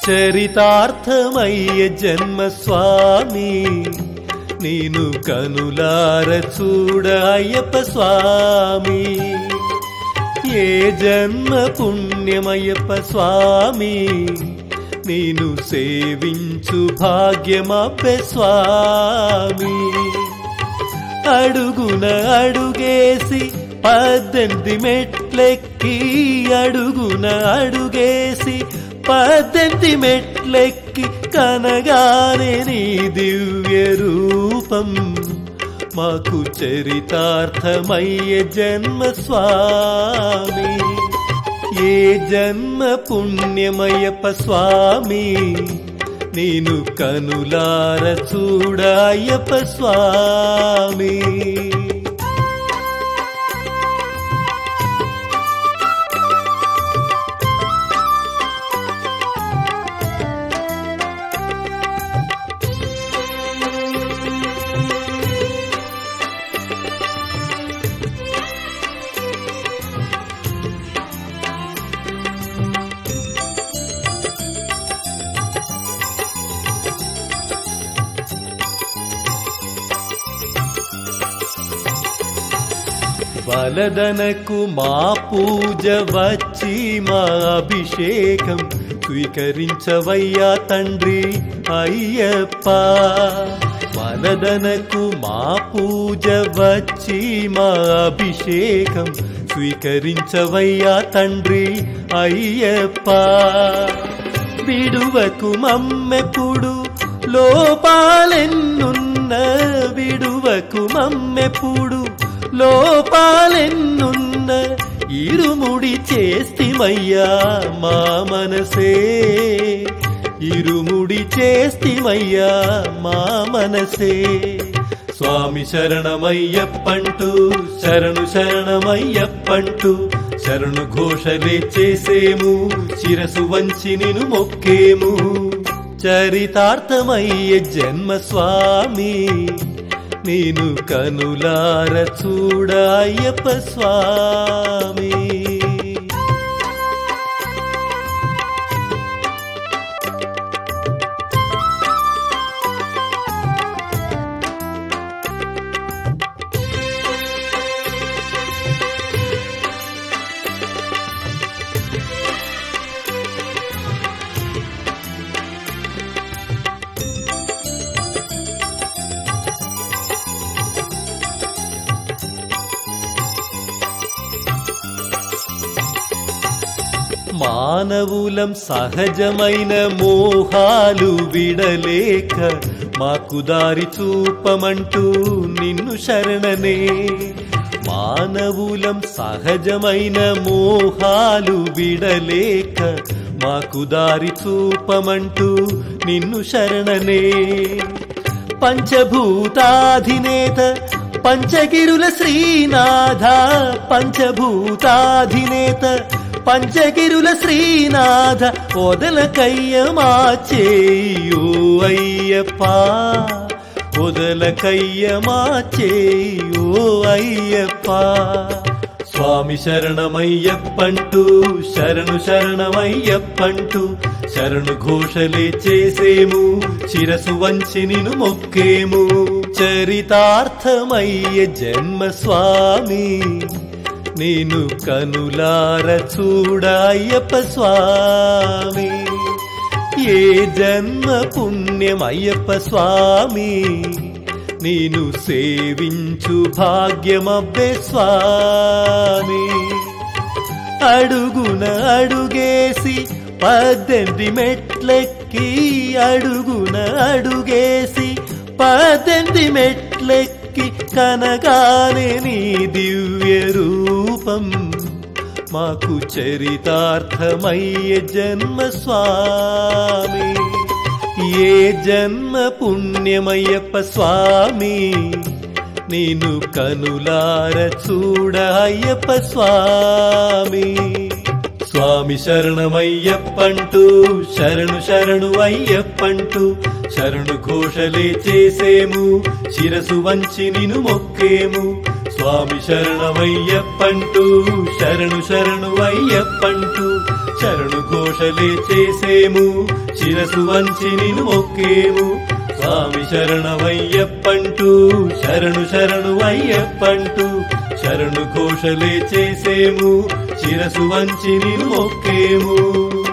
చరితార్థమయ్య జన్మ స్వామి నేను కనులార చూడ అయ్యప్ప స్వామి. ఏ జన్మ పుణ్యమయ్యప్ప స్వామి నేను సేవించు భాగ్యమబ్బె స్వామి. అడుగున అడుగేసి 18 మెట్లెక్కి, అడుగున అడుగేసి 18 మెట్లెక్కి కనగానే నీ దివ్య రూపం మాకు చరితార్థమయ్య జన్మ స్వామి. ఏ జన్మ పుణ్యమయ్యప్ప స్వామి నేను కనులార చూడ అయ్యప్ప స్వామి. వలదనకు మా పూజ వచ్చి మా అభిషేకం స్వీకరించవయ్యా తండ్రి అయ్యప్ప. వలదనకు మా పూజ వచ్చి మా అభిషేకం స్వీకరించవయ్యా తండ్రి అయ్యప్ప. విడువకు మమ్మెప్పుడు లోపాలెన్నున్న, విడువకు మమ్మెప్పుడు లోపాలెన్నున్న, ఇరుముడి చేస్తిమయ్యా మా మనసే, ఇరుముడి చేస్తిమయ్యా మా మనసే. స్వామి శరణమయ్యప్పంటూ శరణు శరణమయ్యప్పంటూ శరణు ఘోషలే చేసేము, శిరసు వంచి నిను మొక్కేము. చరితార్థమయ్య జన్మ స్వామి నేను కనులార చూడ అయ్యప్ప స్వామి. మానవులం సహజమైన మోహాలు విడలేక మాకు దారి చూపమంటూ నిన్ను శరణనే. మానవులం సహజమైన మోహాలు విడలేక మాకు దారి చూపమంటూ నిన్ను శరణనే. పంచభూతాధినేత పంచగిరుల శ్రీనాథ, పంచభూతాధినేత పంచగిరుల శ్రీనాథ వదలకయ్య మా చేయో అయ్యప్ప, వదలకయ్య మా చేయో అయ్యప్ప. స్వామి శరణమయ్యప్పంటూ శరణు శరణమయ్యప్పంటూ శరణు ఘోషలే చేసేము, శిరసు వంచి నిను మొక్కేము. చరితార్థమయ్య జన్మ స్వామి నేను కనులార చూడ అయ్యప్ప స్వామి. ఏ జన్మ పుణ్యమయ్యప్ప స్వామి నేను సేవించు భాగ్యమబ్బే స్వామి. అడుగున అడుగేసి 18 మెట్లెక్కి, అడుగున అడుగేసి 18 మెట్లెక్కి కనగానే నీ దివ్య రూపం మాకు చరితార్థమయ్య జన్మ స్వామి. ఏ జన్మ పుణ్యమయ్యప్ప స్వామి నేను కనులార చూడ అయ్యప్ప స్వామి. స్వామి శరణమయ్యప్పంటూ శరణు శరణు అయ్యప్పంటూ శరణు ఘోషలే చేసేము, శిరసు వంచి నిను మొక్కేము. స్వామి శరణమయ్యప్పంటూ శరణు శరణు అయ్యప్పంటూ శరణు ఘోషలే చేసేము శిరసు వంచి నిన్ను మొక్కేము స్వామి శరణమయ్యప్పంటూ శరణు శరణు అయ్యప్పంటూ శరణు ఘోషలే చేసేము శిరసు వంచి నిన్ను మొక్కేము